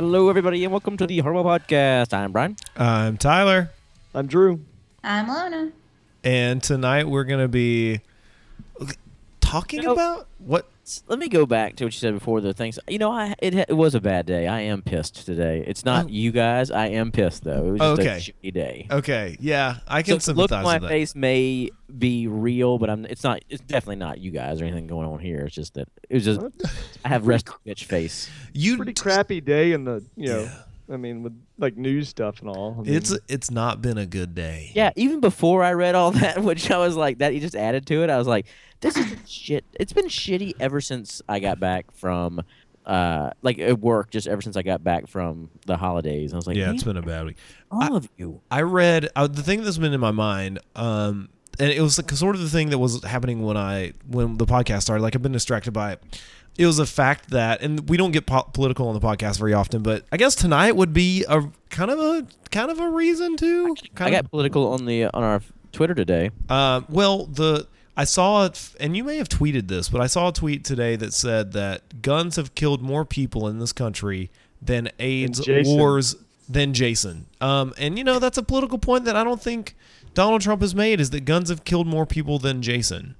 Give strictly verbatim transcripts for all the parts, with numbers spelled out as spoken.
Hello, everybody, and welcome to the Horror Podcast. I'm Brian. I'm Tyler. I'm Drew. I'm Lona. And tonight we're going to be talking You know, about what? Let me go back to what you said before the things. You know, I it, it was a bad day. I am pissed today. It's not Oh. you guys. I am pissed, though. It was just Okay. a shitty day. Okay, yeah, I can So, look, sympathize my with that. face may be real, but I'm. It's not. It's definitely not you guys or anything going on here. It's just that it was just. I have rest bitch face. You Pretty crappy day in the, you know, Yeah. I mean, with like news stuff and all. I mean, It's it's not been a good day. Yeah, even before I read all that, which I was like, that you just added to it. I was like, this is shit. It's been shitty ever since I got back from, uh, like at work. Just ever since I got back from the holidays, I was like, Yeah, man, it's been a bad week. all I- of you. I read uh, the thing that's been in my mind, um, and it was like, sort of the thing that was happening when I when the podcast started. Like I've been distracted by it. It was a fact that, and we don't get po- political on the podcast very often, but I guess tonight would be a kind of a kind of a reason to. I Kind got political on the on our Twitter today. Um, well, the I saw it, and you may have tweeted this, but I saw a tweet today that said that guns have killed more people in this country than AIDS Jason. wars than Jason. Um, and you know that's a political point that I don't think Donald Trump has made, is that guns have killed more people than Jason.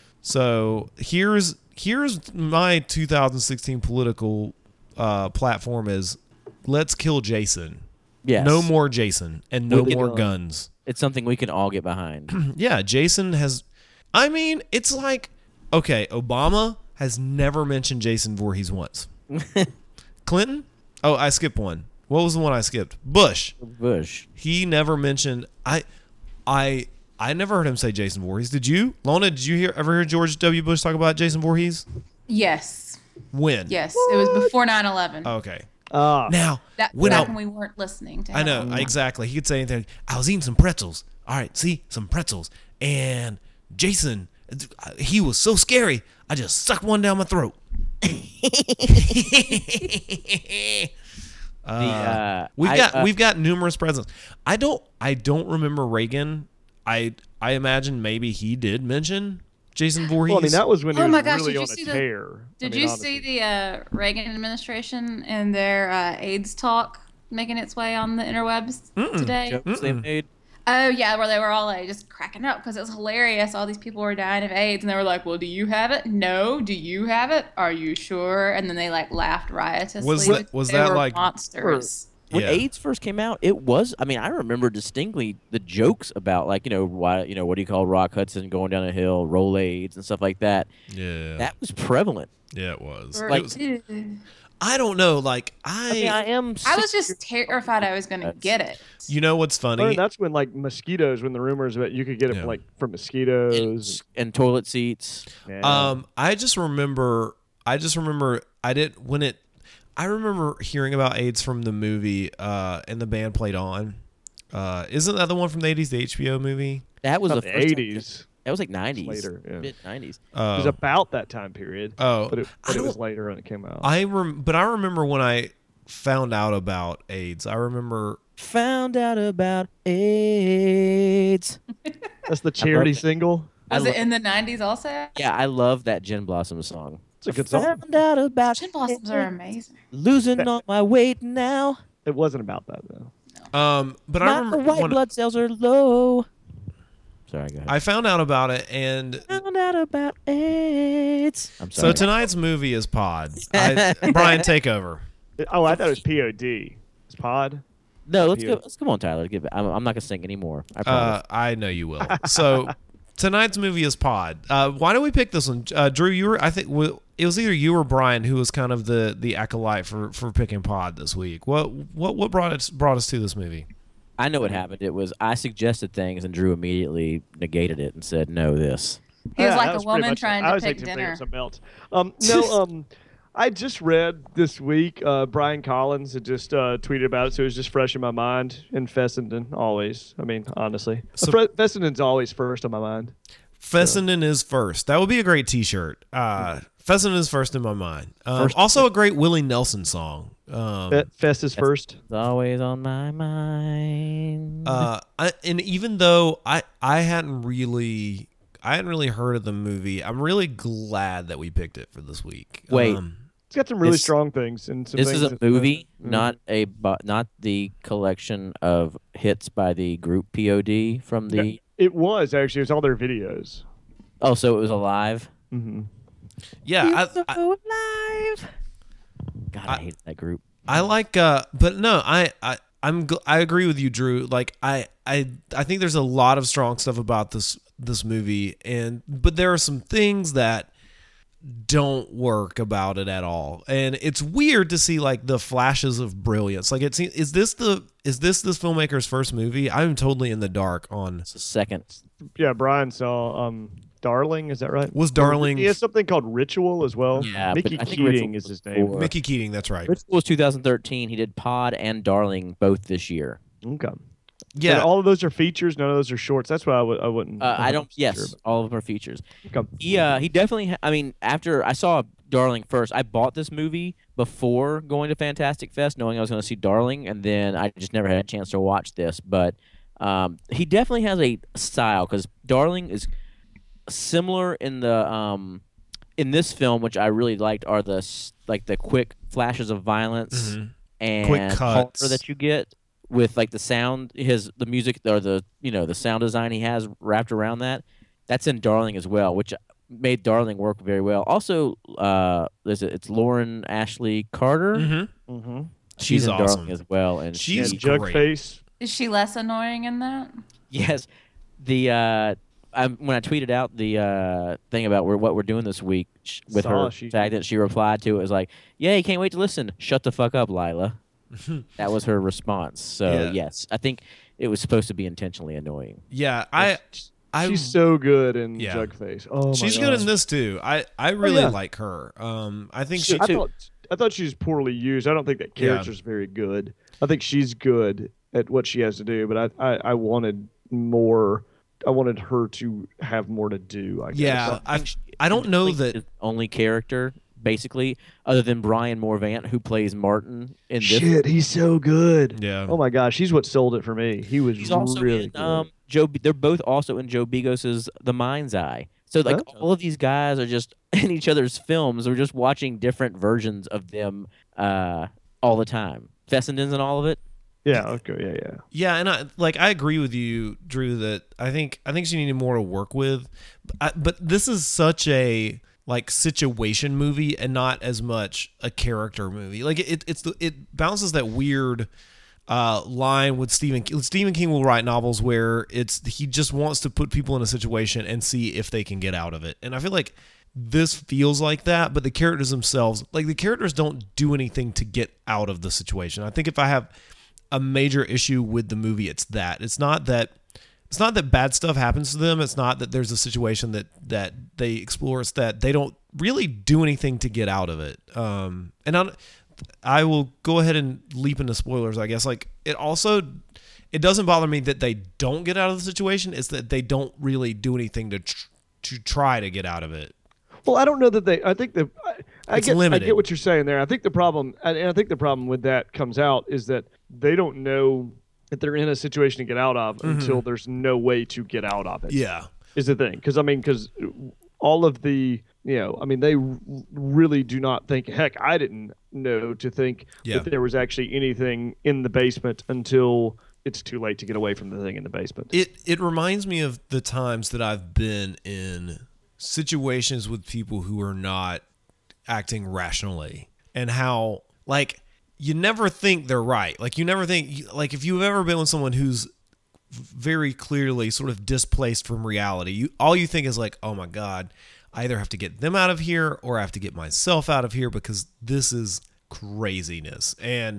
So here's here's my two thousand sixteen political uh, platform: is let's kill Jason. Yes, No more Jason and no With it more on. guns. It's something we can all get behind. Yeah, Jason has. I mean, it's like, okay, Obama has never mentioned Jason Voorhees once. Clinton? Oh, I skipped one. What was the one I skipped? Bush. Bush. He never mentioned. I, I, I never heard him say Jason Voorhees. Did you, Lona? Did you hear ever hear George W. Bush talk about Jason Voorhees? Yes. When? Yes. It was before nine eleven. Okay. ah, Now, That, when back I, when we weren't listening to I him. know exactly. He could say anything. I was eating some pretzels. All right, see some pretzels, and Jason, he was so scary. I just sucked one down my throat. The, uh, We've I, got uh, we've got numerous presidents. I don't I don't remember Reagan. I I imagine maybe he did mention Jason Voorhees. well, I mean, that was when he Oh was my gosh, really did you on see a the- tear. Did I mean, you honestly. see the uh, Reagan administration and their uh, AIDS talk making its way on the interwebs today? jokes they made. Oh, yeah, where they were all like just cracking up because it was hilarious. All these people were dying of AIDS, and they were like, well, do you have it? No. Do you have it? Are you sure? And then they like laughed riotously. Was that- was They that, were like- monsters? When Yeah. AIDS first came out, it was. I mean, I remember distinctly the jokes about, like, you know, why, you know, what do you call Rock Hudson going down a hill, roll AIDS and stuff like that. Yeah, That was prevalent. yeah, it was. Or- It was- Ew. I don't know. Like I, I mean, I am. I was six just terrified I was going to That's- get it. you know what's funny? I mean, that's when like mosquitoes, when the rumors about you could get it Yeah. from, like from and, mosquitoes. and toilet seats. Yeah. Um, I just remember. I just remember. I did when it. I remember hearing about AIDS from the movie, uh, and the band played on. Uh, isn't that the one from the eighties, the H B O movie? That was Not the the first time- eighties. That was like nineties, Later, yeah. mid nineties. It was Uh, about that time period. oh, but it, I but it was don't- later when it came out. I rem- but I remember when I found out about AIDS. I remember. Found out about AIDS. That's the charity it. single. I Was lo- it in the nineties also? Yeah, I love that Gin Blossom song. It's a good song. Found out about Gin blossoms are AIDS. amazing. Losing all my weight now. It wasn't about that though. Um, but I My remember white when blood cells are low. Sorry, go ahead. I found out about it, and found out about AIDS. I'm so sorry. tonight's movie is Pod. I, Brian, take over. Oh, I thought it was P O D. It's Pod. no, let's Yeah. go. Let's come on, Tyler. Give it. I'm, I'm not gonna sing anymore. I Uh, promise. I know you will. So tonight's movie is Pod. Uh, why don't we pick this one, uh, Drew? You were, I think, w- it was either you or Brian who was kind of the the acolyte for, for picking Pod this week. What what what brought us brought us to this movie? I know what happened. It was I suggested things, and Drew immediately negated it and said, "No, this." He was Yeah, like that a pretty woman much it. trying I to was pick thinking dinner. of something else. Um, no, um, I just read this week. Uh, Brian Collins had just uh, tweeted about it, so it was just fresh in my mind. And Fessenden always. I mean, honestly, So- Fre- Fessenden's always first on my mind. Fessenden is first. That would be a great T-shirt. Uh, Fessenden is first in my mind. Um, First- also, a great Willie Nelson song. Um, Fe- Fest is first. It's always on my mind. Uh, I, and even though I I hadn't really I hadn't really heard of the movie, I'm really glad that we picked it for this week. Wait. Um, It's got some really This- strong things and some This things is a that- movie, Mhm. not a bu- not the collection of hits by the group P O D from Yeah. the. It was actually. It was all their videos. Oh, so it was alive. Mm-hmm. Yeah, I, so I, alive. God, I, I- hate that group. I like, uh, but no, I, I, I'm, gl- I agree with you, Drew. Like, I, I, I think there's a lot of strong stuff about this, this movie, and but there are some things that don't work about it at all, and it's weird to see like the flashes of brilliance. Like, it seems, is this the, is this this filmmaker's first movie? I'm totally in the dark on. It's the second. Yeah, Brian saw um, Darling. Is that right? Was Darling- He has something called Ritual as well. Yeah, Mickey but I think Keating Ritual is his was name. before. Mickey Keating, that's right. Ritual was two thousand thirteen. He did Pod and Darling both this year. Okay. Yeah, And all of those are features. None of those are shorts. That's why I w- I wouldn't. Uh, I don't. Yes, Sure, all of them are features. but- okay. He uh, he definitely. Ha- I mean, after I saw Darling first, I bought this movie before going to Fantastic Fest, knowing I was going to see Darling, and then I just never had a chance to watch this. But um, he definitely has a style because Darling is similar in the um, in this film, which I really liked, are the s- like the quick flashes of violence Mhm. and Quick horror cuts. that you get with like the sound, his the music or the you know the sound design he has wrapped around that. That's in Darling as well, which made Darling work very well. Also, uh, there's a, it's Lauren Ashley Carter. Mm-hmm. Mm-hmm. She's, She's in awesome. Darling as well, and She's she, Jug great. face. Is she less annoying in that? yes, the uh, I, when I tweeted out the uh, thing about where, what we're doing this week sh- with Saw her she- fact that she replied to it was like, "Yay, can't wait to listen. Shut the fuck up, Lila." That was her response. So Yeah. yes, I think it was supposed to be intentionally annoying. Yeah, I, I, She's so good in Yeah. Jug face. Oh my she's God. good in this too. I, I really yeah. like her. Um, I think She- she. I too. thought I thought she was poorly used. I don't think that Yeah. character's very good. I think she's good at what she has to do, but I, I, I wanted more. I wanted her to have more to do. I guess. Yeah, I, think she- I don't know Like, that. his only character basically other than Brian Morvant who plays Martin in this. Shit, he's so good. Yeah. Oh my gosh, he's what sold it for me. He was He's also really in good. um Joe. They're both also in Joe Bigos's The Mind's Eye. So like Oh. all of these guys are just in each other's films. We're just watching different versions of them uh, all the time. Fessenden's in all of it. yeah. Okay. Yeah. Yeah. Yeah, and I like I agree with you, Drew. That I think I think she needed more to work with, but, I, but this is such a like situation movie and not as much a character movie. Like it, it's the it bounces that weird uh, line with Stephen King. Stephen King will write novels where it's he just wants to put people in a situation and see if they can get out of it. And I feel like this feels like that, but the characters themselves, like the characters don't do anything to get out of the situation. I think if I have a major issue with the movie, it's that. It's not that it's not that bad stuff happens to them. It's not that there's a situation that that they explore. It's that they don't really do anything to get out of it. Um, and I'm, I will go ahead and leap into spoilers, I guess. Like it also, it doesn't bother me that they don't get out of the situation. It's that they don't really do anything to tr- to try to get out of it. Well, I don't know that they. I think the. I, I It's get. I limited. get what you're saying there. I think the problem, and I think the problem with that comes out is that they don't know that they're in a situation to get out of until there's no way to get out of it. Yeah. Is the thing because I mean because all of the you know I mean they r- really do not think. Heck, I didn't know to think Yeah. that there was actually anything in the basement until it's too late to get away from the thing in the basement. It it reminds me of the times that I've been in situations with people who are not acting rationally and how like you never think they're right. Like you never think like if you've ever been with someone who's very clearly sort of displaced from reality, you all you think is like, "Oh my god, I either have to get them out of here or I have to get myself out of here because this is craziness." And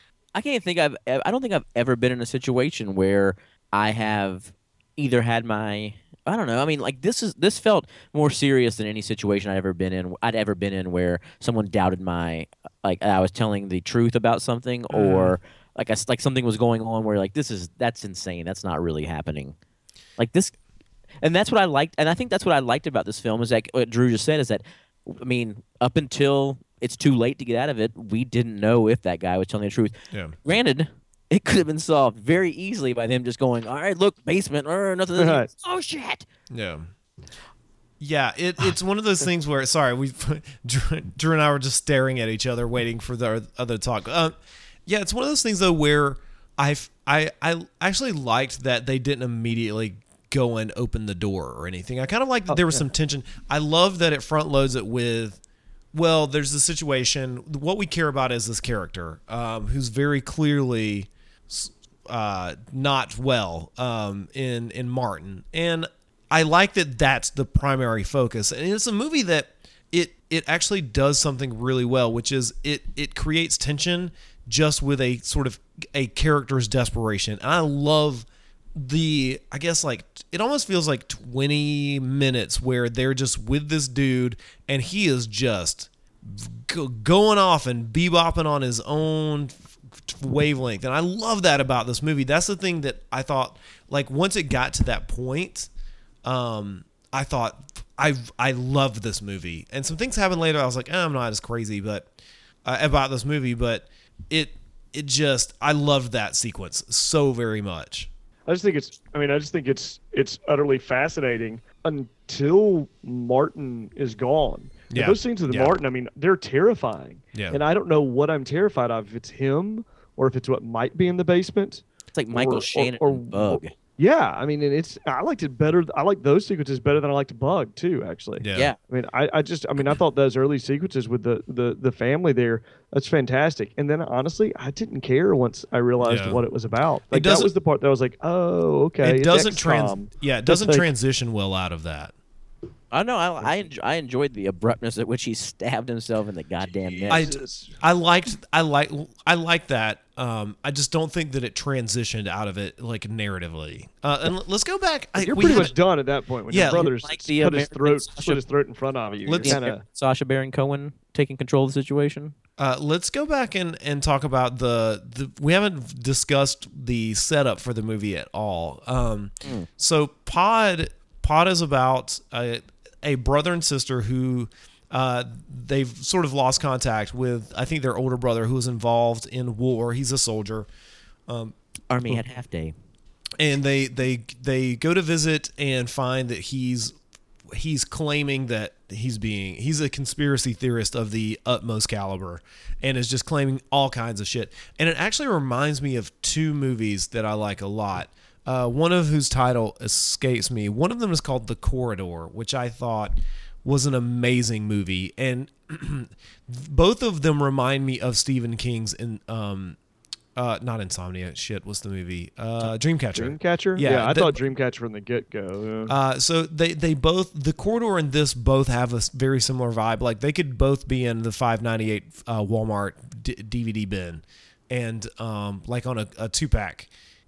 I can't think I've. e- I don't think I've ever been in a situation where I have either had my. I don't know. I mean, like this is this felt more serious than any situation I'd ever been in. I'd ever been in where someone doubted my, like I was telling the truth about something, or like I s like something was going on where like this is that's insane. That's not really happening. Like this, and that's what I liked, and I think that's what I liked about this film is like what Drew just said is that, I mean, up until it's too late to get out of it, we didn't know if that guy was telling the truth. yeah. Granted, it could have been solved very easily by them just going, "All right, look, basement, or nothing." Right. Oh shit! Yeah. Yeah, it, it's one of those things where, sorry, we Drew, Drew and I were just staring at each other, waiting for the other talk. Uh, yeah, it's one of those things though where I I I actually liked that they didn't immediately go and open the door or anything. I kind of like that Oh, there was yeah. some tension. I love that it front loads it with, well, there's the situation. What we care about is this character um, who's very clearly uh, not well um, in in Martin, and I like that that's the primary focus. And it's a movie that it it actually does something really well, which is it it creates tension just with a sort of a character's desperation. And I love the, I guess like, it almost feels like twenty minutes where they're just with this dude and he is just go- going off and bebopping on his own wavelength. And I love that about this movie. That's the thing that I thought, like, once it got to that point, um, I thought I I loved this movie. And some things happened later. I was like, eh, I'm not as crazy, but uh, about this movie, but it it just, I loved that sequence so very much. I just think it's. I mean, I just think it's it's utterly fascinating until Martin is gone. And Yeah. those scenes with Yeah. Martin, I mean, they're terrifying. Yeah. And I don't know what I'm terrified of. If it's him or if it's what might be in the basement. It's like Michael Or- or- Shannon or- in Bug. Yeah, I mean, and it's. I liked it better. I like those sequences better than I liked Bug too. Actually. Yeah. Yeah. I mean, I, I just, I mean, I thought those early sequences with the, the, the family there, that's fantastic. And then honestly, I didn't care once I realized Yeah. what it was about. Like that doesn't- was the part that I was like, oh, okay. It it's doesn't X trans. COM. Yeah, it It's doesn't like- transition well out of that. I know. I I, enj- I enjoyed the abruptness at which he stabbed himself in the goddamn neck. I, Jesus. I liked I like I like that. Um, I just don't think that it transitioned out of it like narratively. Uh, and l- let's go back. I, You're we pretty haven't- much done at that point when Yeah, your brother's like the cut his American throat, Sasha- slit his throat in front of you. Let's- You're kinda, Sacha Baron Cohen taking control of the situation. Uh, let's go back and, and talk about the, the. We haven't discussed the setup for the movie at all. Um, Mm. So Pod Pod is about a, a brother and sister who uh, they've sort of lost contact with. I think their older brother who was involved in war. He's a soldier. Um, Army at half day. and they they they go to visit and find that he's he's claiming that he's being he's a conspiracy theorist of the utmost caliber and is just claiming all kinds of shit. And it actually reminds me of two movies that I like a lot. Uh, one of whose title escapes me. One of them is called The Corridor, which I thought was an amazing movie, and both of them remind me of Stephen King's in um uh not Insomnia. Shit, what's the movie? Uh, Dreamcatcher. Dreamcatcher? Yeah, Yeah, I the- thought Dreamcatcher from the get go. Yeah. Uh, so they, they both, The Corridor and this both have a s- very similar vibe. Like they could both be in the five ninety-eight uh, Walmart D- DVD bin, and um, like on a, a two pack.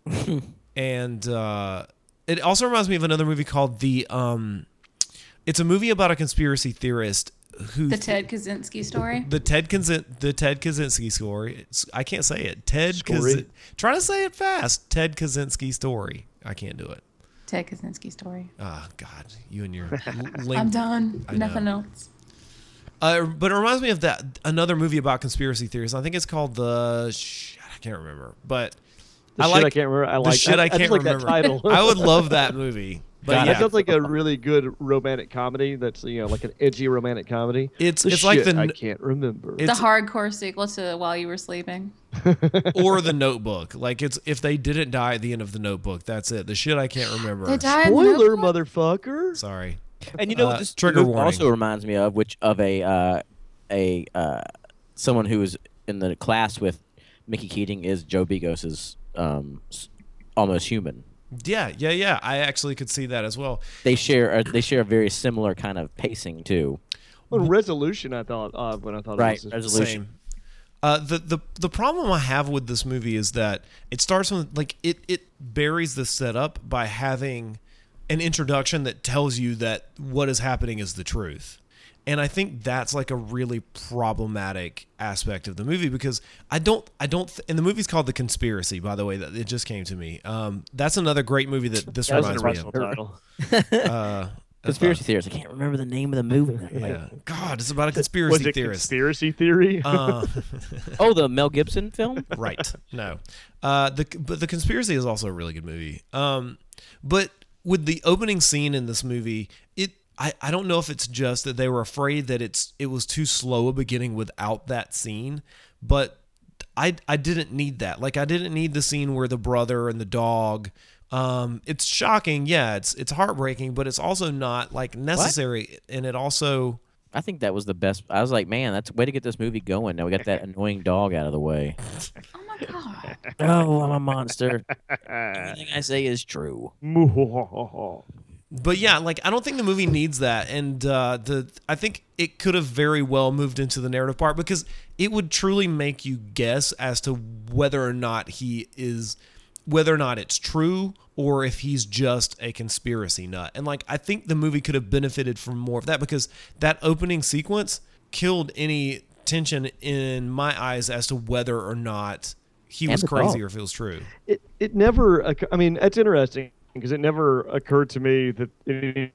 And uh, it also reminds me of another movie called the. Um, it's a movie about a conspiracy theorist who The Ted Kaczynski story. the Ted Kazin, the Ted Kaczynski story. It's, I can't say it. Ted Story. Kazin, try to say it fast. Ted Kaczynski story. I can't do it. Ted Kaczynski story. Oh God, you and your I'm link. done. I know. Nothing else. Uh, but it reminds me of that another movie about conspiracy theories. I think it's called the. Sh- I can't remember, but The I shit like I can't remember. I the like shit I, can't just like remember. That title. I would love that movie. But God, yeah, that sounds like a really good romantic comedy. That's you know like an edgy romantic comedy. it's The it's like shit the I can't remember. It's- the hardcore sequel to While You Were Sleeping. or the Notebook. Like it's if they didn't die at the end of the Notebook, that's it. The shit I can't remember. They died in the Spoiler, Notebook? motherfucker. Sorry. And you know Uh, what this trigger movie warning. also reminds me of, which of a uh, a uh, someone who was in the class with Mickey Keating is Joe Bigos's um, s- Almost Human. Yeah, yeah, yeah. I actually could see that as well. They share a, they share a very similar kind of pacing too. Well, resolution. I thought of when I thought Right, of this. resolution. Same. Uh, the, the the problem I have with this movie is that it starts with like it it buries the setup by having an introduction that tells you that what is happening is the truth. And I think that's like a really problematic aspect of the movie because I don't I don't th- and the movie's called The Conspiracy, by the way, that it just came to me. Um, that's another great movie that this That was an reminds me of. original title. Uh, Conspiracy theorists. I can't remember the name of the movie. yeah. God, it's about a Was conspiracy it theorist. conspiracy theory? Uh, Oh, the Mel Gibson film. right. No. Uh, the but the conspiracy is also a really good movie. Um, but with the opening scene in this movie, it I, I don't know if it's just that they were afraid that it's it was too slow a beginning without that scene, but I I didn't need that. Like I didn't need the scene where the brother and the dog. Um, it's shocking, yeah. It's it's heartbreaking, but it's also not like necessary, what? And it also. I think that was the best. I was like, man, that's a way to get this movie going. Now we got that annoying dog out of the way. Oh my god. Oh, I'm a monster. Everything I say is true. But yeah, like I don't think the movie needs that, and uh, the I think it could have very well moved into the narrative part because it would truly make you guess as to whether or not he is, whether or not it's true, or if he's just a conspiracy nut. And like I think the movie could have benefited from more of that because that opening sequence killed any tension in my eyes as to whether or not he was crazy or if it was true. It it never. I mean, it's interesting. Because it never occurred to me that any,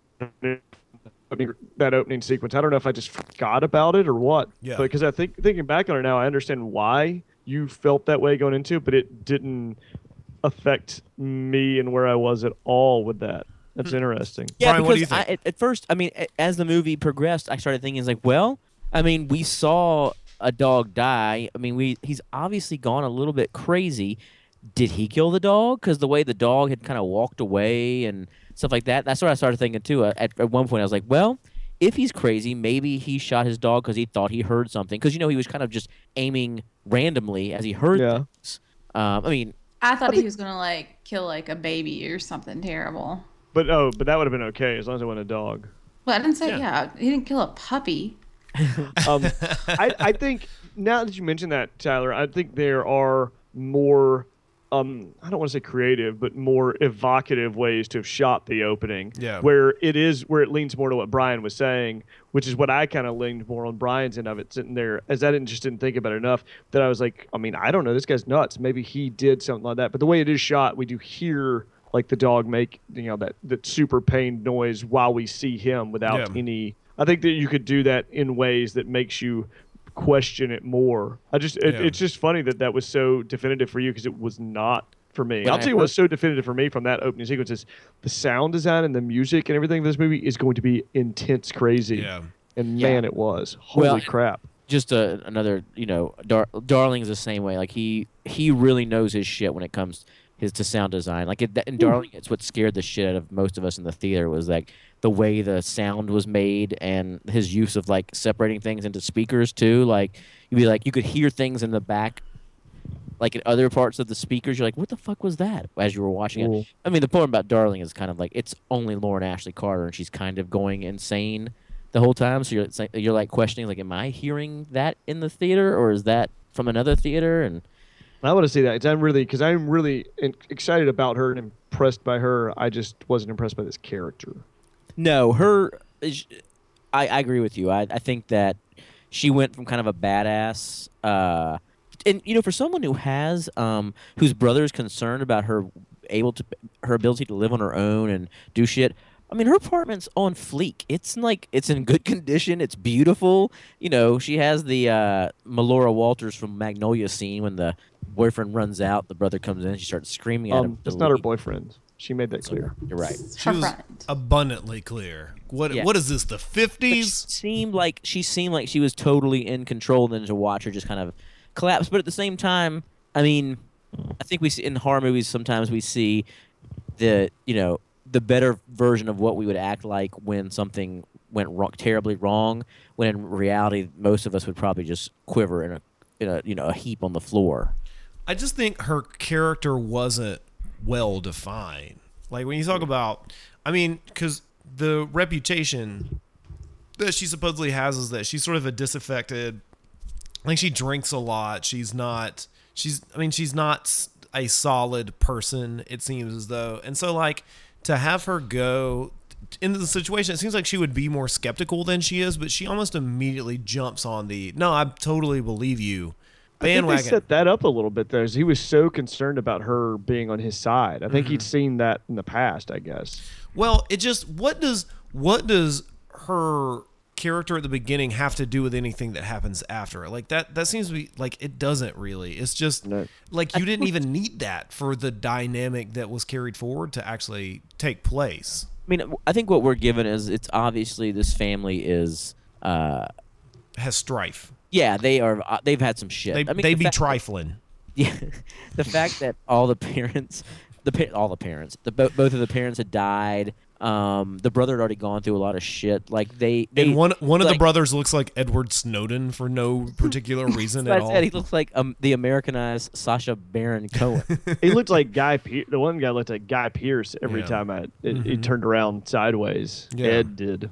I mean, that opening sequence. I don't know if I just forgot about it or what. Yeah. Because I think thinking back on it now, I understand why you felt that way going into it, but it didn't affect me and where I was at all with that. That's mm-hmm. interesting. Yeah, Brian, because what do you think? I, at, at first, I mean, as the movie progressed, I started thinking, it's like, well, I mean, we saw a dog die. I mean, we he's obviously gone a little bit crazy. Did he kill the dog? Because the way the dog had kind of walked away and stuff like that, that's what I started thinking too. At, at one point, I was like, well, if he's crazy, maybe he shot his dog because he thought he heard something. Because, you know, he was kind of just aiming randomly as he heard yeah. things. Um, I mean... I thought I he was going to, like, kill, like, a baby or something terrible. But, oh, but that would have been okay as long as it wasn't a dog. Well, I didn't say, Yeah. yeah, he didn't kill a puppy. um, I, I think, now that you mention that, Tyler, I think there are more... Um, I don't want to say creative, but more evocative ways to have shot the opening. Yeah. Where it is, where it leans more to what Brian was saying, which is what I kind of leaned more on Brian's end of it, sitting there, as I didn't just didn't think about it enough that I was like, I mean, I don't know, this guy's nuts. Maybe he did something like that. But the way it is shot, we do hear like the dog make, you know, that that super pained noise while we see him without Yeah. any. I think that you could do that in ways that makes you question it more. I just it, Yeah. it's just funny that that was so definitive for you because it was not for me. When I'll I tell you heard- what's so definitive for me from that opening sequence is the sound design and the music and everything of this movie is going to be intense crazy. Yeah. And Yeah. man, it was. Holy Well, crap. Just a, another, you know, Dar- Darling's the same way. Like, he he really knows his shit when it comes his to sound design. Like, it, in Darling, it's what scared the shit out of most of us in the theater was, like, the way the sound was made and his use of, like, separating things into speakers, too. Like, you'd be like, you could hear things in the back, like, in other parts of the speakers. You're like, what the fuck was that? As you were watching Cool. it. I mean, the point about Darling is kind of like, it's only Lauren Ashley Carter, and she's kind of going insane the whole time. So you're, it's like, you're like questioning, like, am I hearing that in the theater, or is that from another theater? And I want to see that. It's, I'm really, because I'm really in, excited about her and impressed by her. I just wasn't impressed by this character. no, her, is- I, I agree with you. I, I think that she went from kind of a badass, uh, and you know, for someone who has, um, whose brother is concerned about her able to, her ability to live on her own and do shit. I mean, her apartment's on fleek. It's like, it's in good condition. It's beautiful. You know, she has the uh, Melora Walters from Magnolia scene when the boyfriend runs out, the brother comes in, she starts screaming at him. Um, to that's not her leave. boyfriend. She made that clear. You're right. She Her was friend. abundantly clear. What Yeah. what is this? The But she fifties? seemed like she seemed like she was totally in control. And then to watch her just kind of collapse. But at the same time, I mean, I think we see in horror movies sometimes we see the you know the better version of what we would act like when something went wrong, terribly wrong. When in reality, most of us would probably just quiver in a in a you know a heap on the floor. I just think her character wasn't well defined. Like when you talk about, I mean, because the reputation that she supposedly has is that she's sort of a disaffected, like she drinks a lot. She's not, she's, I mean, she's not a solid person, it seems as though. And so like to have her go into the situation, it seems like she would be more skeptical than she is, but she almost immediately jumps on the, no, I totally believe you. I think Bandwagon. they set that up a little bit, though. He was so concerned about her being on his side. I think Mm-hmm. he'd seen that in the past, I guess. Well, it just what does what does her character at the beginning have to do with anything that happens after? Like that that seems to be like it doesn't really. It's just No. like you didn't even need that for the dynamic that was carried forward to actually take place. mean, I think what we're given is it's obviously this family is, uh, Has strife. yeah, they are. Uh, they've had some shit. They I mean, they the be fact- trifling. Yeah, the fact that all the parents, the pa- all the parents, the bo- both of the parents had died. Um, the brother had already gone through a lot of shit. Like they, they And one one of the like- brothers looks like Edward Snowden for no particular reason That's at what I all. said. He looks like um, the Americanized Sacha Baron Cohen. He looked like Guy. Pe- the one guy looked like Guy Pearce every Yeah. time I it, he Mhm. turned around sideways. Yeah. Ed did.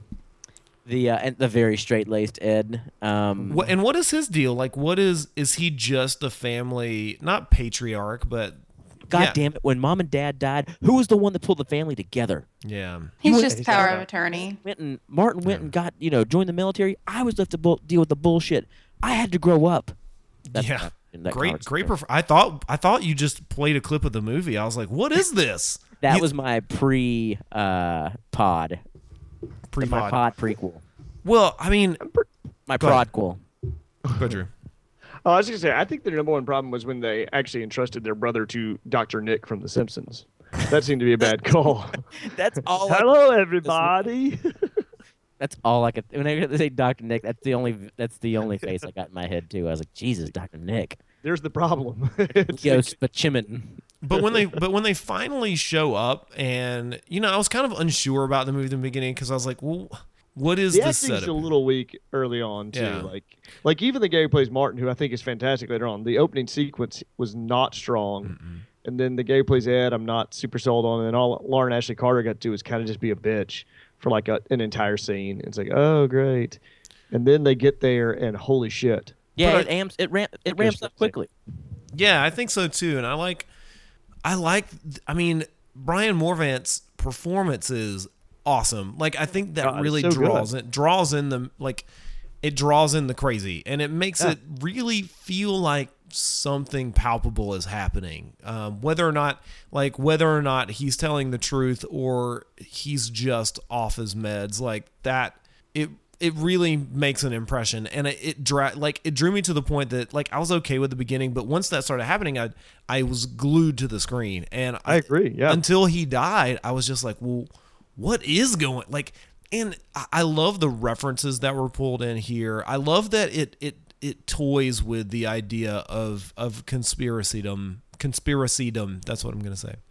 the uh, and the very straight laced Ed. Um, What, and what is his deal? Like, what is is he just a family, not patriarch, but God yeah, damn it! When mom and dad died, who was the one that pulled the family together? yeah, He's went- just he's power got of a- attorney. Went and Martin went Yeah. and got you know joined the military. I was left to bull- deal with the bullshit. I had to grow up. That's yeah. not- that Great, conversation. great. Perf- I thought I thought you just played a clip of the movie. I was like, what is this? That You- was my pre uh, pod, my pre-pod. pod prequel, Well, I mean, my Go ahead. prodquel. go Drew. Oh, I was going to say, I think their number one problem was when they actually entrusted their brother to Doctor Nick from The Simpsons. That seemed to be a bad call. That's all. I, Hello, everybody. that's all I could. When I say Doctor Nick, that's the only. That's the only face I got in my head too. I was like, Jesus, Doctor Nick. There's the problem. It's Yo, like- Spachimin. But when they but when they finally show up, and you know, I was kind of unsure about the movie in the beginning because I was like, well, what is the the acting's setup? a little weak early on too. Yeah. Like, like even the guy who plays Martin, who I think is fantastic later on, the opening sequence was not strong. Mm-mm. And then the guy who plays Ed, I'm not super sold on. And then all Lauren Ashley Carter got to do is kind of just be a bitch for like a, an entire scene. It's like, oh great. And then they get there, and holy shit. Yeah, But it amps. It ramp. It It ramps goes up quickly. Yeah, I think so too. And I like, I like. I mean, Brian Morvant's performance is awesome. Like, I think that God, it's really so draws good. it draws in the like, it draws in the crazy, and it makes Yeah. it really feel like something palpable is happening. Um, whether or not, like, whether or not he's telling the truth or he's just off his meds, like that. It it really makes an impression, and it, it dra- like it drew me to the point that like I was okay with the beginning, but once that started happening, I I was glued to the screen, and I agree. Yeah. until he died, I was just like, well, what is going like? And I, I love the references that were pulled in here. I love that it it it toys with the idea of of conspiracydom, conspiracydom. That's what I'm gonna say.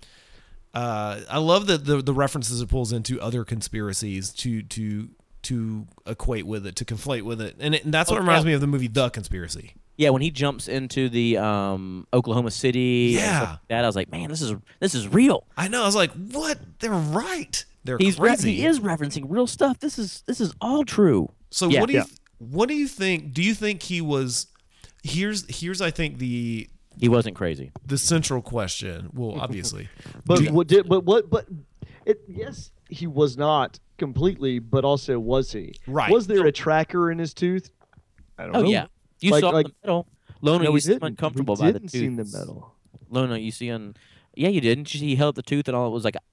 Uh, I love that the the references it pulls into other conspiracies to to to equate with it, to conflate with it, and, it, and that's what Oh, reminds yeah. me of the movie The Conspiracy. Yeah, when he jumps into the um, Oklahoma City, and Yeah. stuff like that I was like, man, this is this is real. I know. I was like, what? They're right. They're He's re- crazy. he is referencing real stuff. This is this is all true. So Yeah. what do you Yeah. what do you think? Do you think he was? Here's here's I think the He wasn't crazy. the central question. Well, obviously, But Do you- what did? But what? But it. Yes, he was not completely. But also, was he? Right. Was there a tracker in his tooth? I don't Oh know. yeah, you Like- saw like- the metal. Lona, No, you we seem didn't. uncomfortable we by the didn't tooth. see the metal. Lona, you see on. Yeah, you didn't. You see, he held the tooth, and all it was like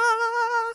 ah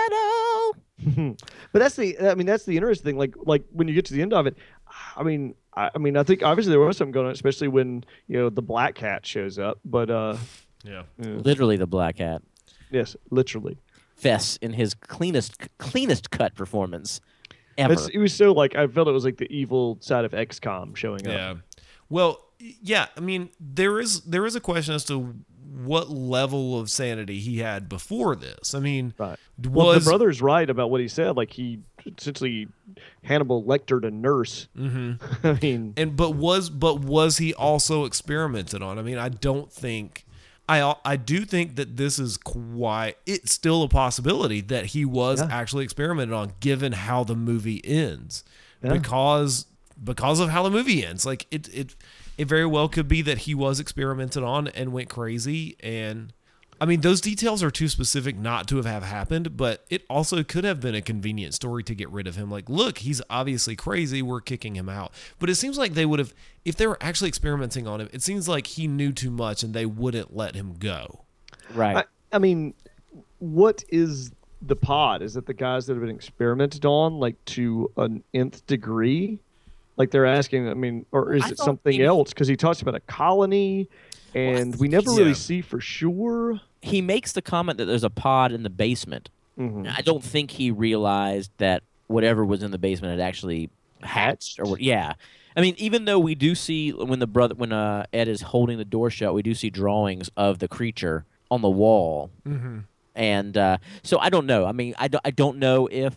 metal. But that's the. I mean, that's the interesting thing. Like, like when you get to the end of it, I mean, I, I mean, I think obviously there was something going on, especially when you know the black cat shows up. But uh, yeah. yeah. Literally the black hat. yes, literally. Fess in his cleanest cleanest cut performance ever. It's, it was so like I felt it was like the evil side of X COM showing up. Yeah. Well, yeah. I mean, there is there is a question as to what level of sanity he had before this. I mean, Right. was Well, the brother's right about what he said. Like he essentially Hannibal lectured a nurse. Mhm. I mean, and but was but was he also experimented on? I mean, I don't think. I I do think that this is quite. It's still a possibility that he was Yeah. actually experimented on, given how the movie ends, Yeah. because because of how the movie ends. Like it it it very well could be that he was experimented on and went crazy. And I mean, those details are too specific not to have, have happened, but it also could have been a convenient story to get rid of him. Like, look, he's obviously crazy. We're kicking him out. But it seems like they would have, if they were actually experimenting on him, it seems like he knew too much and they wouldn't let him go. right. I, I mean, what is the pod? Is it the guys that have been experimented on like to an nth degree? Like they're asking. I mean, or is I it thought something maybe- else? Because he talks about a colony, and we never Yeah. really see for sure. he makes the comment that there's a pod in the basement. Mhm. I don't think he realized that whatever was in the basement had actually hatched or what. Yeah. I mean, even though we do see when the brother, when uh, Ed is holding the door shut, we do see drawings of the creature on the wall, Mm-hmm. and uh, so I don't know. I mean, I don't, I don't know if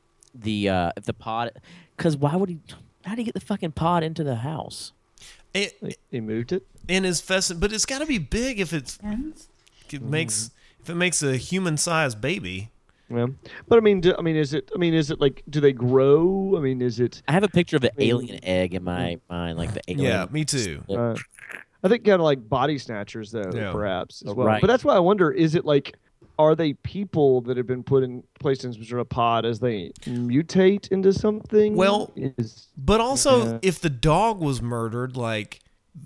the uh, if the pod, because why would he? How did he get the fucking pod into the house? It, He- He moved it. in his pheasant, but it's got to be big if it's Friends? it makes if it makes a human-sized baby. Yeah, but I mean, do, I mean, is it? I mean, is it like? Do they grow? I mean, is it? I have a picture of an mean- alien egg in my mind, like the alien. Yeah, me too. Uh, I think kind of like body snatchers, though, Yeah. perhaps as Oh, well. right. But that's why I wonder: is it like, are they people that have been put in placed in some sort of pod as they mutate into something? Well, is But also, Yeah. if the dog was murdered, like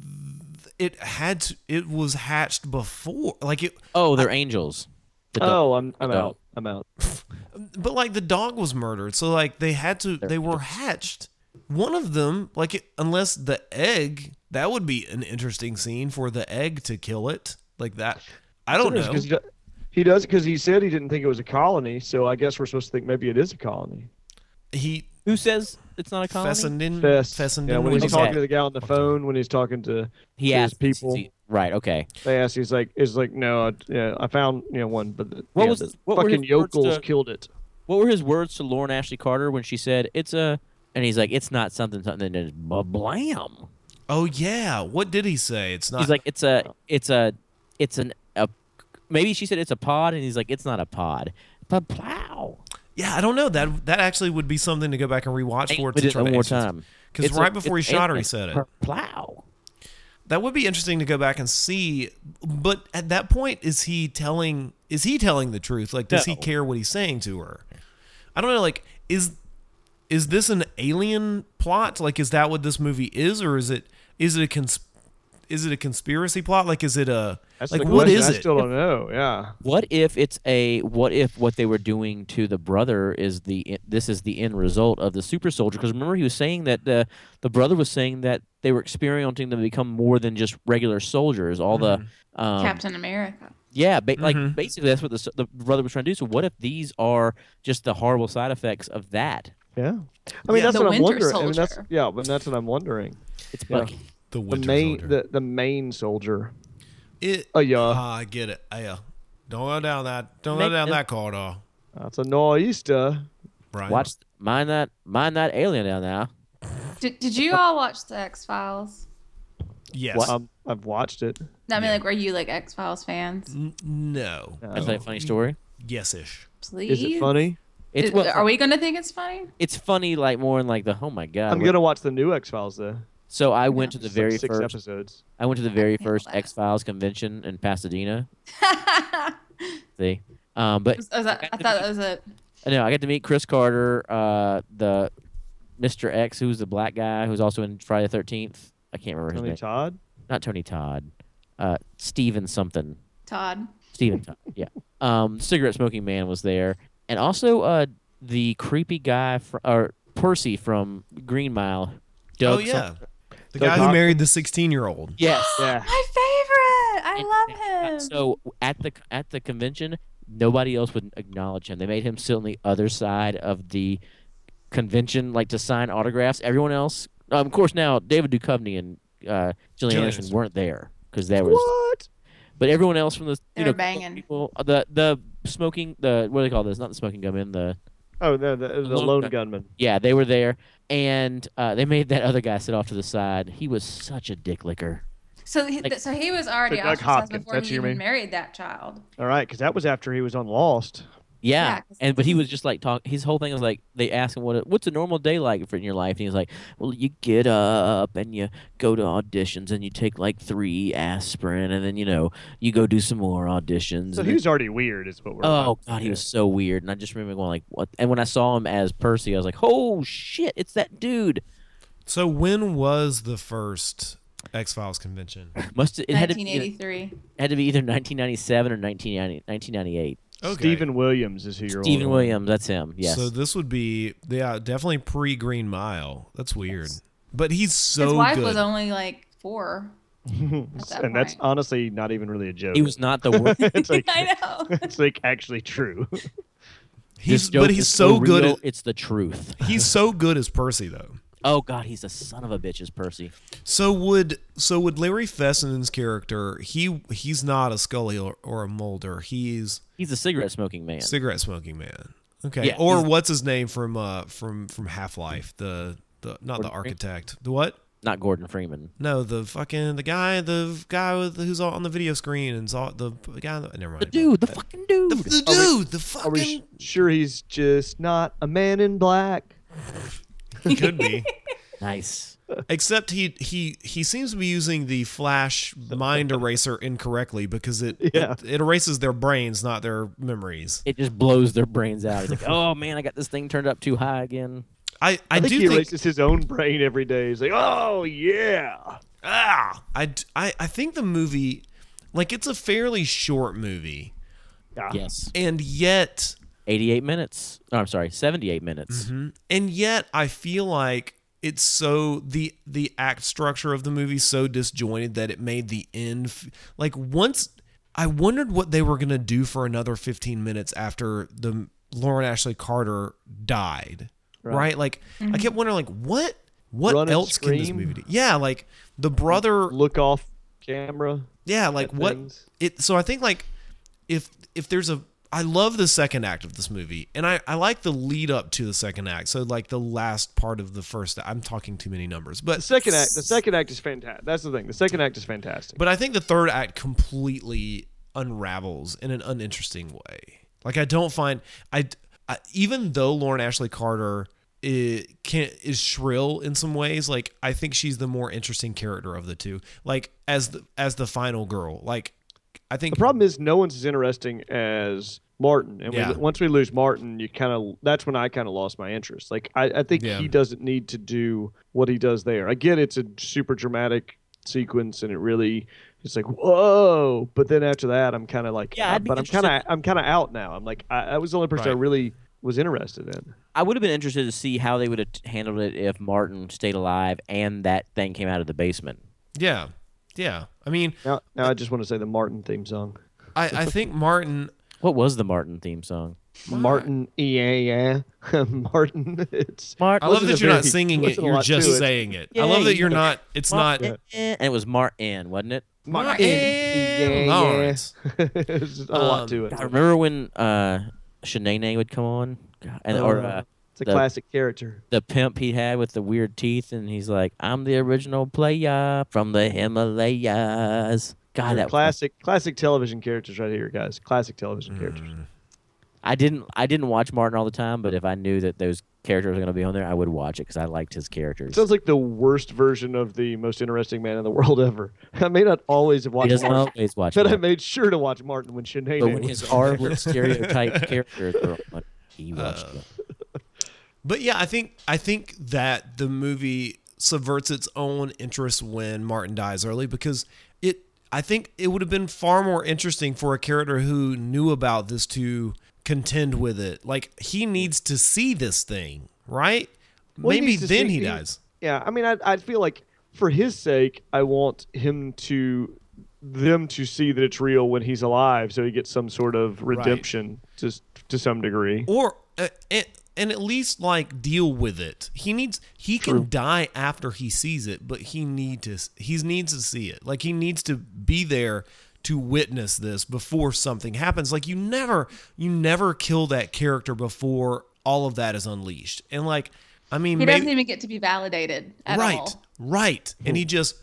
th- it had to, it was hatched before, like it. Oh, they're angels. The dog- oh, I'm I'm the out. dog. I'm out. But like the dog was murdered, so like they had to, They're they were angels. hatched. One of them, like it, unless the egg, that would be an interesting scene for the egg to kill it, like that. I don't know. Because he, do- he does because he said he didn't think it was a colony. So I guess we're supposed to think maybe it is a colony. He Who says it's not a colony? Fessenden, Fess. Fessenden Yeah, when he's Okay. talking to the guy on the phone, when he's talking to He to his asked people. Right. Okay. They asked, he's like, "Is like no, I, yeah, I found you know one, but the, What yeah, was- the what were fucking his words yokels to- killed it." What were his words to Lauren Ashley Carter when she said it's a? And he's like, it's not something something. And then blam. Oh yeah, what did he say? It's not. He's like, it's a, it's a, it's an a. Maybe she said it's a pod, and he's like, it's not a pod. But plow. yeah, I don't know. That that actually would be something to go back and rewatch for Put to it try one to more answer. time. Because It's a- right before he it's shot her, he alien. said it. Per- Plow. That would be interesting to go back and see. But at that point, is he telling? Is he telling the truth? Like, does he No. care what he's saying to her? I don't know. Like, is is this an alien plot? Like, is that what this movie is, or is it is it a cons- is it a conspiracy plot? Like, is it a That's like the what question. is I it? still don't know. Yeah. What if it's a? What if what they were doing to the brother is the? This is the end result of the super soldier? Because remember, he was saying that the the brother was saying that they were experimenting to become more than just regular soldiers. All the um, Captain America. Yeah, ba- like Mhm. basically that's what the s- the brother was trying to do. So what if these are just the horrible side effects of that? Yeah. I mean, Yeah. that's The what I'm Winter wondering. I mean, that's Soldier. yeah, but that's what I'm wondering. It's Yeah. Bucky. The The Winter main, Soldier. the the main soldier. it. Oh yeah, Ah, I get it. Yeah. Don't go down that. Don't go Make down it- that corridor, that's a nor'easter. Brian. Watch, mind that, mind that alien down there. Did, did you all watch the X Files? Yes. What? Um, I've watched it. I mean, Yeah. like, were you like X Files fans? N- no. No. Can I tell you a funny story? Yes-ish. Please. Is it funny? It's Is- well, are we gonna think it's funny? it's funny, like more in like the oh my god. I'm gonna watch the new X Files though. So I went to the It's like very six first. episodes. I went to the very can't first laugh. X Files convention in Pasadena. See, um, but Was that, I thought that was a. no, I got to meet Chris Carter, uh, the Mister X, who's the black guy who's also in Friday the Thirteenth. I can't remember his Tony name. Todd. Not Tony Todd. Uh, Steven something. Todd. Steven Todd. Yeah. Um, cigarette smoking man was there, and also uh, the creepy guy fr- or Percy from Green Mile. Doug oh yeah. something. The Doug guy who Hopkins. married the sixteen-year-old. Yes. Yeah. My favorite. I And- love and, uh, him. So at the at the convention, nobody else would acknowledge him. They made him sit on the other side of the convention, like to sign autographs. Everyone else, um, of course, now David Duchovny and uh, Gillian Gillian Anderson Anderson. weren't there because there was. What? But everyone else from the They you were know banging. people, the the smoking the what do they call this? Not the smoking gun, in the Oh, the the, the lone lone gun- gunman. yeah they were there, and uh, they made that other guy sit off to the side. He was such a dick licker. so, he, like- so he was already So Doug ostracized Hopkins, before that's he who you even mean? married that child. All right, because that was after he was on Lost. Yeah, Yeah, 'cause- and but he was just like talk. His whole thing was like they asked him what a, what's a normal day like for in your life, and he was like, "Well, you get up and you go to auditions and you take like three aspirin, and then you know you go do some more auditions." So and he then- was already weird, is what we're. oh god, he was so weird, and I just remember going like, "What?" And when I saw him as Percy, I was like, "Oh shit, it's that dude!" So when was the first X-Files convention? Must it had to be either, nineteen eighty-three. had to be either nineteen ninety-seven or nineteen ninety, nineteen ninety-eight. Okay. Stephen Williams is who you're. Stephen on. Williams, that's him. Yes. So this would be yeah, definitely pre Green Mile. That's weird. But he's so His wife good. was only like four. that and that's point. honestly not even really a joke. he was not the worst. it's like I know. it's like actually true. He's This joke but he's is so good real, at it's the truth. he's so good as Percy though. Oh God, he's a son of a bitch as Percy. So would so would Larry Fessenden's character? He he's not a Scully or, or a Mulder. He's He's a cigarette smoking man. cigarette smoking man. Okay, Yeah, or he's- what's his name from uh from from Half Life? The the not the Gordon Freeman? architect. The what? Not Gordon Freeman. No, the fucking the guy the guy with who's on the video screen and saw the guy. Never mind. The dude, the fucking dude. The, the Are we- dude, the Are we fucking sh- sure he's just not a man in black? could be. Nice. Except he he he seems to be using the Flash mind eraser incorrectly because it, Yeah. it it erases their brains, not their memories. It just blows their brains out. He's like, oh man, I got this thing turned up too high again. I I, I think do he think erases his own brain every day. He's like, oh yeah. ah I, d- I I think the movie, like, it's a fairly short movie, Yeah. Yes. and yet eighty-eight minutes. Oh, I'm sorry, seventy-eight minutes. and yet I feel like it's so the the act structure of the movie so disjointed that it made the end f- like once I wondered what they were gonna do for another fifteen minutes after the Lauren Ashley Carter died, right? Right. Like I kept wondering like what what Run and else can this scream? movie do? Yeah, like the brother. Look off camera. Yeah, like at what things. it. So I think like if if there's a, I love the second act of this movie, and I I like the lead up to the second act. So like the last part of the first. I'm talking too many numbers, The but second act. The second act is fantastic. That's the thing. The second act is fantastic. but I think the third act completely unravels in an uninteresting way. Like I don't find I, I even though Lauren Ashley Carter is, can is shrill in some ways, like I think she's the more interesting character of the two. Like as the as the final girl, like I think The problem is no one's as interesting as Martin, and Yeah. we, once we lose Martin, you kind of that's when I kind of lost my interest. Like I, I think Yeah. he doesn't need to do what he does there. I get it's a super dramatic sequence, and it really it's like whoa. But then after that, I'm kind of like, Yeah, uh, I'd be but I'm kind interested- of I'm kind of out now. I'm like I, I was the only person I Right. really was interested in. I would have been interested to see how they would have handled it if Martin stayed alive and that thing came out of the basement. yeah, yeah. I mean, Now, now I just want to say the Martin theme song. I I think Martin. What was the Martin theme song? Martin, yeah, yeah, Martin. It's Martin. I love wasn't that a you're not very- singing it. wasn't a You're lot to just it. saying it. Yeah, I love that you you're know. not. It's not. Martin, and it was Martin, wasn't it? Martin, yeah, Lawrence. yeah. There's a lot Um, to it. I remember when uh, Shanae would come on, God, and or uh, It's a the- classic character. the pimp he had with the weird teeth, and he's like, "I'm the original player from the Himalayas." God, that was, classic, classic television characters right here, guys. Classic television Mm. characters. I didn't I didn't watch Martin all the time, but if I knew that those characters were going to be on there, I would watch it because I liked his characters. Sounds like the worst version of the most interesting man in the world ever. I may not always have He watched doesn't Martin, always watch but I Martin, made sure to watch Martin when Shanae but when was his armlet stereotype characters were on, he watched Uh, them. But yeah, I think I think that the movie subverts its own interest when Martin dies early because it I think it would have been far more interesting for a character who knew about this to contend with it. Like he needs to see this thing, right? Well, he Maybe needs to then see- he he- dies. Yeah, I mean, I I feel like for his sake, I want him to them to see that it's real when he's alive, so he gets some sort of redemption to to some degree. Or uh, and, and at least like deal with it. He needs he can die after he sees it, but he need to he needs to see it. Like he needs to be there to witness this before something happens. Like you never you never kill that character before all of that is unleashed. And like I mean He maybe doesn't even get to be validated at right. all. Right. And he just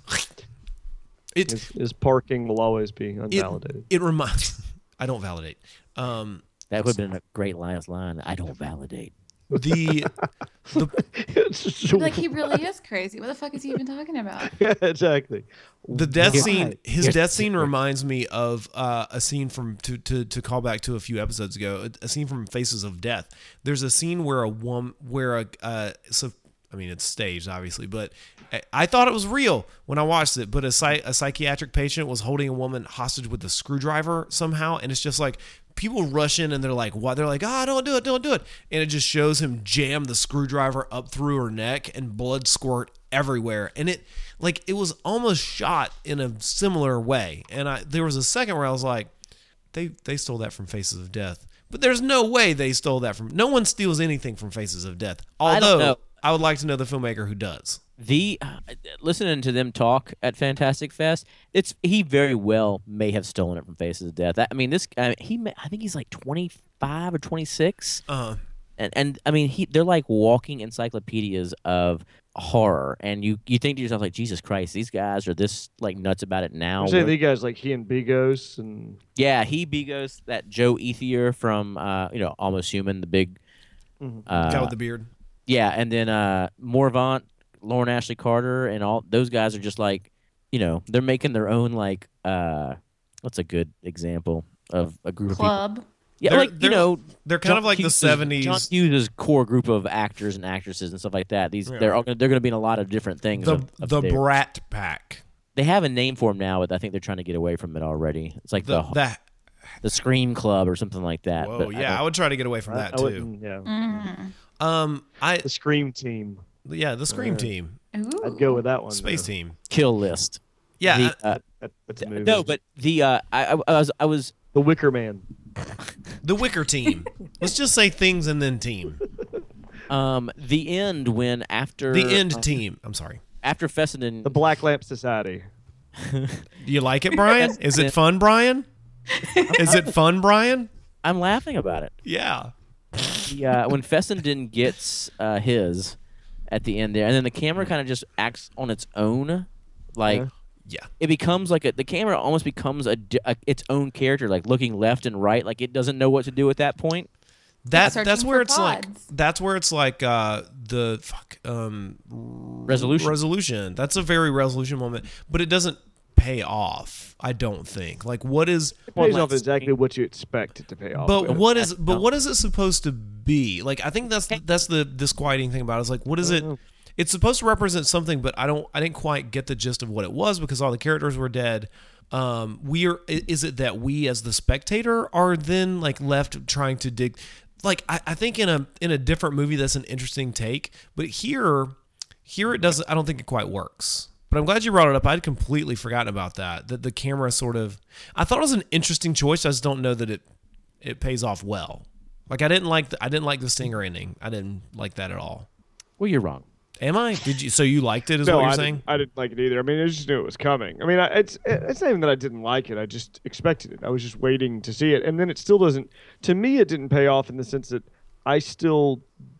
it His, his parking will always be it, unvalidated. it reminds I don't validate. Um That would have been a great last line. I don't validate. the the It's just- Like he really is crazy. What the fuck is he even talking about? yeah, exactly. The death Why? scene, his Here's death the scene secret. reminds me of uh, a scene from to, to to call back to a few episodes ago. A, a scene from Faces of Death. There's a scene where a woman, where a uh, so I mean it's staged obviously, but I, I thought it was real when I watched it. But a psych, a psychiatric patient was holding a woman hostage with a screwdriver somehow, and it's just like people rush in and they're like, "What?" They're like, "Ah, don't do it, don't do it," and it just shows him jam the screwdriver up through her neck and blood squirt everywhere, and it like it was almost shot in a similar way. And I there was a second where I was like, they they stole that from Faces of Death, But there's no way they stole that from. No one steals anything from Faces of Death. I don't Although know. I would like to know the filmmaker who does. The uh, listening to them talk at Fantastic Fest, it's he very well may have stolen it from Faces of Death. I, I mean, this guy, he may, I think he's like twenty-five or twenty-six, Uh, and and I mean, he they're like walking encyclopedias of horror, and you you think to yourself like, Jesus Christ, these guys are this like nuts about it now. I'm saying We're- these guys like he and Bigos and yeah, he Bigos, that Joe Ethier from uh, you know Almost Human, the big Mhm. uh, guy with the beard. yeah, and then uh, Morvant, Lauren Ashley Carter, and all those guys are just like, you know, they're making their own like, uh, what's a good example of a group of people? Club. Yeah, They're- like you they're- know, They're kind John of like Hughes' the seventies. John Hughes' core group of actors and actresses and stuff like that. These Yeah. they're all, they're going to be in a lot of different things. The of- of the theirs. Brat Pack. They have a name for them now, but I think they're trying to get away from it already. It's like The, the that. the Scream Club or something like that. Whoa, but I yeah, I, don't- would try to get away from I- that I too. wouldn't- Yeah, Mm. Um, I the Scream Team. yeah, the Scream Uh, Team, Ooh. I'd go with that one. Space though. Team. Kill List. Yeah, The, uh, uh, That, that's a movie. no, but the uh, I, I, I was I was The Wicker Man. the Wicker Team. Let's just say things and then team. um the end when after The End uh, Team. I'm sorry. after Fessenden. The Black Lamp Society. Do you like it, Brian? Is it fun, Brian? Is it fun, Brian? I'm laughing about it. Yeah. The, uh, when Fessenden gets uh, his at the end there, and then the camera kind of just acts on its own, like Yeah. Yeah. it becomes like a the camera almost becomes a, di- a its own character, like looking left and right, like it doesn't know what to do at that point. That Searching that's where for it's like pods. that's where it's like uh the fuck um Resolution. resolution. That's a very resolution moment, but it doesn't pay off. I don't think. Like what is It Well, pays off let's exactly what you expect it to pay off. but with. what is but what is it supposed to be? Like I think that's that's the disquieting thing about it. Is like what is I it don't know. it's supposed to represent something, but I don't I didn't quite get the gist of what it was because all the characters were dead. Um we are i- is it that we as the spectator are then like left trying to dig like I, I think in a in a different movie that's an interesting take, but here here it doesn't I don't think it quite works. But I'm glad you brought it up. I'd completely forgotten about that. That the camera sort of I thought it was an interesting choice. I just don't know that it it pays off well. Like I didn't like the, I didn't like the stinger ending. I didn't like that at all. Well, you're wrong. Am I? Did you? So you liked it? Is no, what you're I saying? Didn't, I didn't like it either. I mean, I just knew it was coming. I mean, I, it's it's not even that I didn't like it. I just expected it. I was just waiting to see it, and then it still doesn't. To me, it didn't pay off in the sense that I still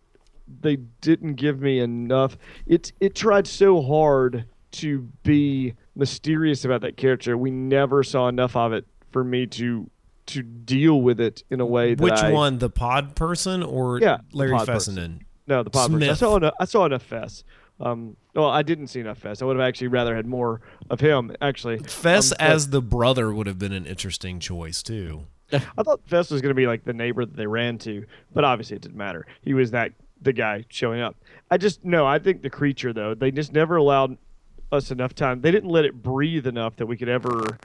they didn't give me enough. It it tried so hard to be mysterious about that character. We never saw enough of it for me to to deal with it in a way that Which I, one? The pod person or Yeah, the Larry pod Fessenden? No, the pod person. I Smith. saw enough. I saw enough Fess. Um, well, I didn't see enough Fess. I would have actually rather had more of him. Actually, Fess Um, but as the brother would have been an interesting choice too. I thought Fess was going to be like the neighbor that they ran to, but obviously it didn't matter. He was that the guy showing up. I just no. I think the creature though, they just never allowed us enough time. They didn't let it breathe enough that we could ever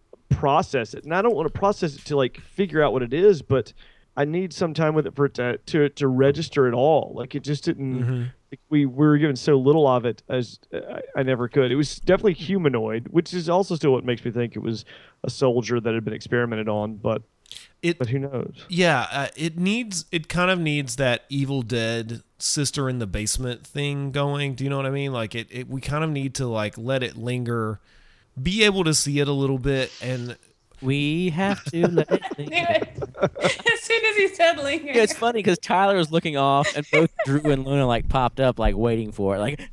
process it. And I don't want to process it to like figure out what it is, but I need some time with it for it to to, to register at all. Like it just didn't. Mm-hmm. like, We, we were given so little of it as I, I never could. It was definitely humanoid, which is also still what makes me think it was a soldier that had been experimented on. But It but who knows? yeah, uh, it needs it kind of needs that Evil Dead sister in the basement thing going. Do you know what I mean? Like it, it we kind of need to like let it linger, be able to see it a little bit, and We have to let it Knew linger. it. As soon as he said linger. Yeah, it's funny because Tyler was looking off, and both Drew and Luna like popped up, like waiting for it. Like,